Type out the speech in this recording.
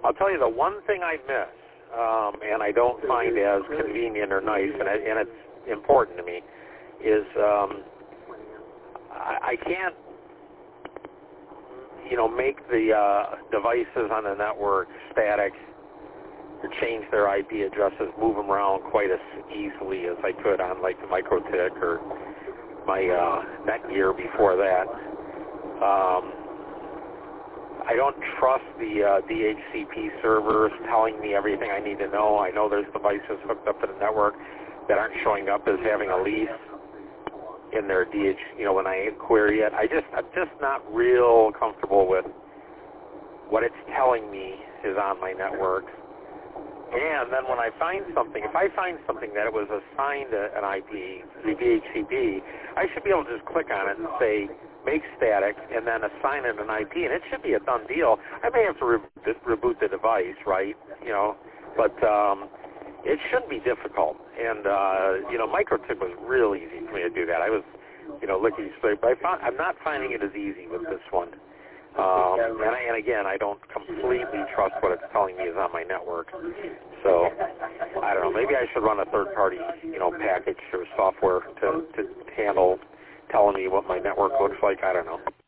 I'll tell you the one thing I miss, and I don't find as convenient or nice, and it's important to me, is I can't, make the devices on the network static or change their IP addresses, move them around quite as easily as I could on like the MikroTik or my Netgear before that. I don't trust the DHCP servers telling me everything I need to know. I know there's devices hooked up to the network that aren't showing up as having a lease in their when I query it. I'm just not real comfortable with what it's telling me is on my network. And then when I find something, if I find something that it was assigned an IP, the DHCP, I should be able to just click on it and say, make static, and then assign it an IP, and it should be a done deal. I may have to reboot the device, right? But it shouldn't be difficult. And, MikroTik was real easy for me to do that. I was, looking straight, but I'm not finding it as easy with this one. And again, I don't completely trust what it's telling me is on my network. So, I don't know, maybe I should run a third-party, package or software to handle telling me what my network looks like. I don't know.